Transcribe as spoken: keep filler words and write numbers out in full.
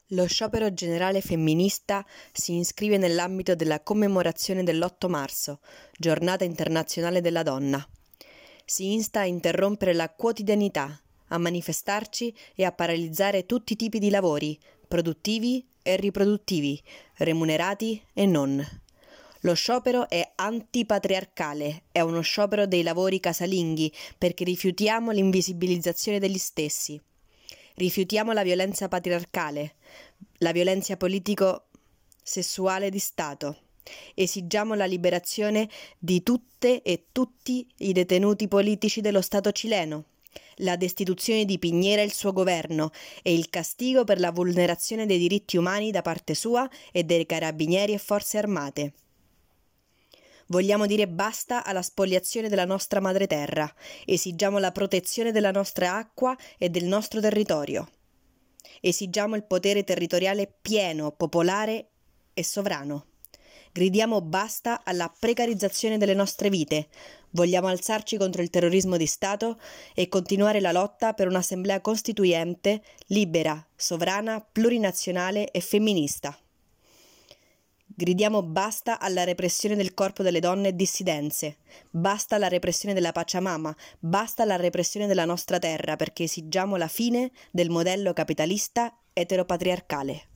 Lo sciopero generale femminista si iscrive nell'ambito della commemorazione dell'otto marzo, Giornata internazionale della donna. Si insta a interrompere la quotidianità, a manifestarci e a paralizzare tutti i tipi di lavori, produttivi e riproduttivi, remunerati e non. Lo sciopero è antipatriarcale, è uno sciopero dei lavori casalinghi perché rifiutiamo l'invisibilizzazione degli stessi. Rifiutiamo la violenza patriarcale, la violenza politico-sessuale di Stato. Esigiamo la liberazione di tutte e tutti i detenuti politici dello Stato cileno, la destituzione di Piñera e il suo governo e il castigo per la vulnerazione dei diritti umani da parte sua e dei carabinieri e forze armate. Vogliamo dire basta alla spoliazione della nostra madreterra. Esigiamo la protezione della nostra acqua e del nostro territorio. Esigiamo il potere territoriale pieno, popolare e sovrano. Gridiamo basta alla precarizzazione delle nostre vite. Vogliamo alzarci contro il terrorismo di Stato e continuare la lotta per un'assemblea costituente, libera, sovrana, plurinazionale e femminista. Gridiamo basta alla repressione del corpo delle donne e dissidenze, basta alla repressione della Pachamama, basta alla repressione della nostra terra perché esigiamo la fine del modello capitalista eteropatriarcale.